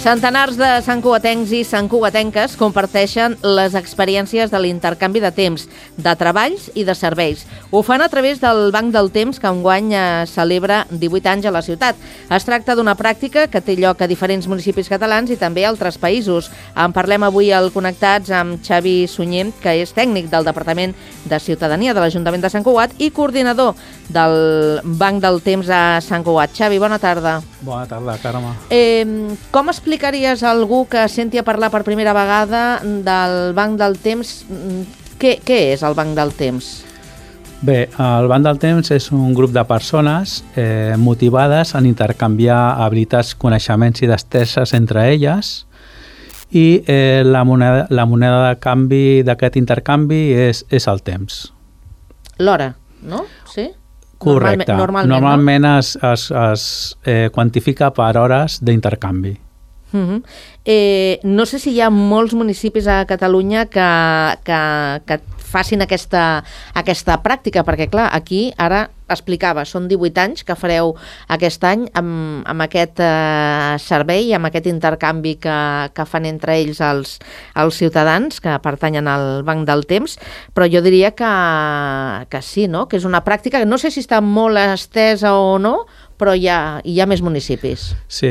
Centenars de santcugatencs i santcugatenques comparteixen les experiències de l'intercanvi de temps, de treballs i de serveis. Ho fan a través del Banc del Temps, que enguany celebra 18 anys a la ciutat. Es tracta d'una pràctica que té lloc a diferents municipis catalans i també a altres països. En parlem avui al Connectats amb Xavi Sunyer, que és tècnic del Departament de Ciutadania de l'Ajuntament de Sant Cugat i coordinador del Banc del Temps a Sant Cugat. Xavi, bona tarda. Bona tarda, Carme. Com explicaries a algú que senti a parlar per primera vegada del Banc del Temps? Què és el Banc del Temps? Bé, el Banc del Temps és un grup de persones motivades en intercanviar habilitats, coneixements i destreses entre elles, i la moneda de canvi d'aquest intercanvi és el temps. L'hora, no? Sí? Correcte. Normalment no? es quantifica per hores d'intercanvi. No sé si hi ha molts municipis a Catalunya que facin aquesta pràctica, perquè clar, aquí ara explicava, són 18 anys que fareu aquest any amb aquest servei, amb aquest intercanvi que fan entre ells els ciutadans que pertanyen al Banc del Temps, però jo diria que sí, no? Que és una pràctica que no sé si està molt estesa o no, però hi ha més municipis. Sí,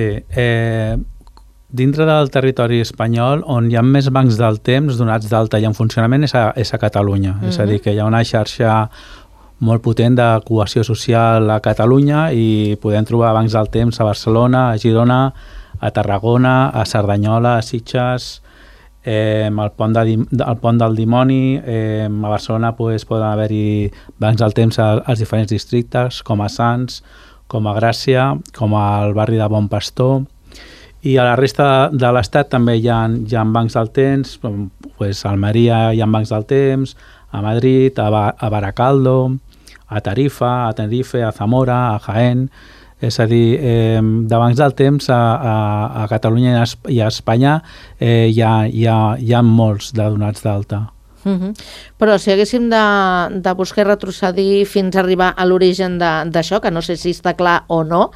dintre del territori espanyol, on hi ha més bancs del temps donats d'alta i en funcionament és a Catalunya. És a dir, que hi ha una xarxa molt potent de cohesió social a Catalunya i podem trobar bancs del temps a Barcelona, a Girona, a Tarragona, a Cerdanyola, a Sitges, al Pont del Dimoni. A Barcelona poden haver-hi bancs del temps als diferents districtes, com a Sants, com a Gràcia, com al barri de Bon Pastor. I a la resta de l'Estat també hi ha bancs del temps, a Almeria hi ha bancs del temps, a Madrid, a Baracaldo, a Tarifa, a Tenerife, a Zamora, a Jaén. És a dir, de bancs del temps a Catalunya i a Espanya hi ha molts de donats d'alta. Però si haguéssim de buscar i retrocedir fins a arribar a l'origen d'això, que no sé si està clar o no,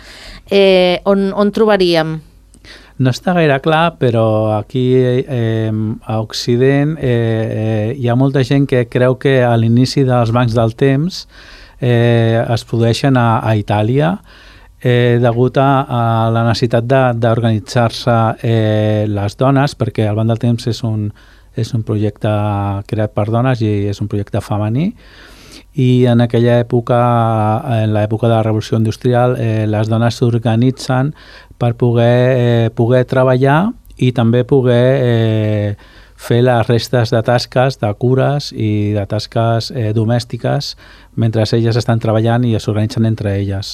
on trobaríem? No està gaire clar, però aquí a Occident hi ha molta gent que creu que a l'inici dels bancs del temps es produeixen a Itàlia degut a la necessitat d'organitzar-se les dones, perquè el Banc del Temps és un projecte creat per dones i és un projecte femení. I en aquella època, en l'època de la Revolució Industrial, les dones s'organitzen per poder treballar i també poder fer les restes de tasques, de cures i de tasques domèstiques mentre elles estan treballant i s'organitzen entre elles.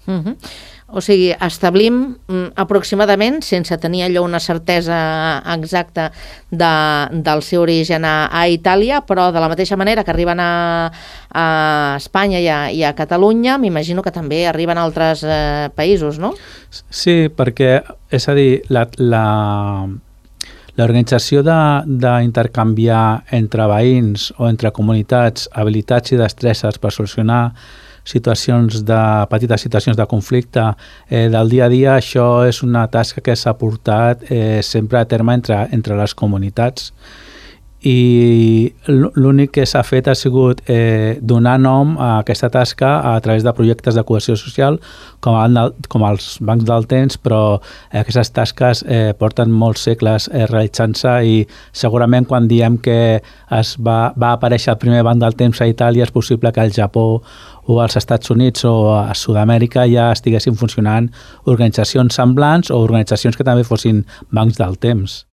O sigui, establim aproximadament, sense tenir allò una certesa exacta del seu origen a Itàlia, però de la mateixa manera que arriben a Espanya i a Catalunya, m'imagino que també arriben a altres països, no? Sí, perquè, és a dir, l'organització d'intercanviar entre veïns o entre comunitats habilitats i destreses per solucionar petites situacions de conflicte del dia a dia, això és una tasca que s'ha portat sempre a terme entre les comunitats. I l'únic que s'ha fet ha sigut donar nom a aquesta tasca a través de projectes de cohesió social com els bancs del temps, però aquestes tasques porten molts segles realitzant-se i segurament quan diem que va aparèixer el primer banc del temps a Itàlia és possible que al Japó o als Estats Units o a Sud-amèrica ja estiguessin funcionant organitzacions semblants o organitzacions que també fossin bancs del temps.